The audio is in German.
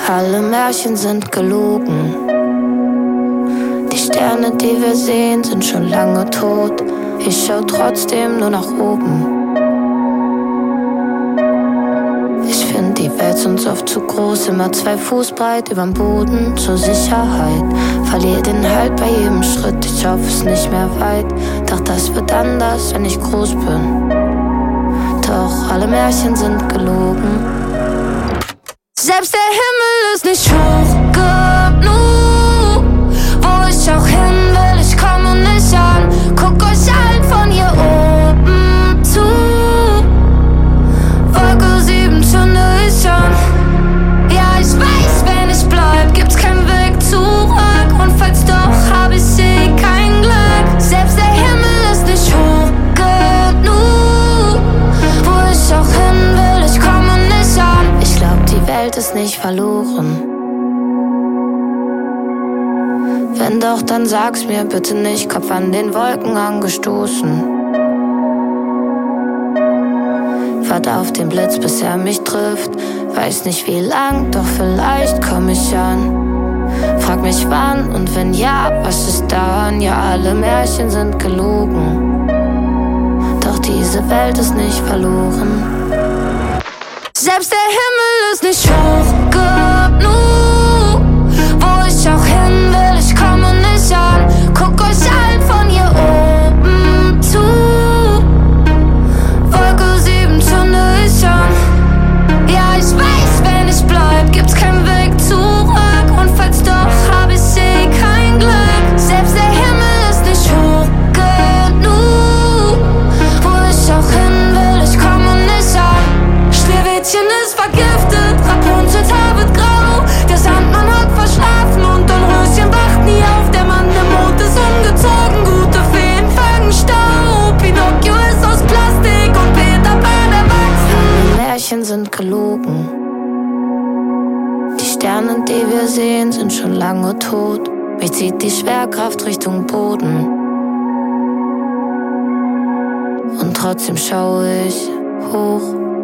Alle Märchen sind gelogen. Die Sterne, die wir sehen, sind schon lange tot. Ich schau trotzdem nur nach oben. Ich find die Welt sonst oft zu groß, immer 2 Fuß breit überm Boden zur Sicherheit. Verlier den Halt bei jedem Schritt, ich hoffe es nicht mehr weit. Doch das wird anders, wenn ich groß bin. Doch alle Märchen sind gelogen. Selbst der Himmel ist nicht hoch genug. Wo ich auch hin will, ich komme nicht an. Guck euch allen von hier oben zu. Wolke 7 zünde ich an. Ja, ich weiß, wenn ich bleib, gibt's keinen Weg zurück. Und falls doch, hab ich kein Glück. Selbst der Himmel ist nicht hoch genug. Wo ich auch hin will, ich komme nicht an. Ich glaub, die Welt ist nicht verloren. Wenn doch, dann sag's mir bitte nicht, Kopf an den Wolken angestoßen. Warte auf den Blitz, bis er mich trifft. Weiß nicht wie lang, doch vielleicht komm ich an. Frag mich wann und wenn ja, was ist dann? Ja, alle Märchen sind gelogen. Doch diese Welt ist nicht verloren. Selbst der Himmel ist nicht hoch genug. Wo ich auch hin will, ich komme nicht an. Guck euch allen von hier oben zu. Wolke 7 zünde ich an. Ja, ich weiß, wenn ich bleib, gibt's keinen Weg zurück. Und falls doch, hab ich kein Glück. Selbst der Himmel ist nicht hoch genug. Wo ich auch hin will, ich komme nicht an. Schneewittchen ist vergiftet, Rapunzels Haar wird grau. Der Sandmann hat verschlafen und Dornröschen wacht nie auf. Der Mann im Mond ist umgezogen, gute Feen fangen Staub. Pinocchio ist aus Plastik und Peter Pan erwachsen. Die Märchen sind gelogen. Die Sterne, die wir sehen, sind schon lange tot. Mich zieht die Schwerkraft Richtung Boden. Und trotzdem schaue ich hoch.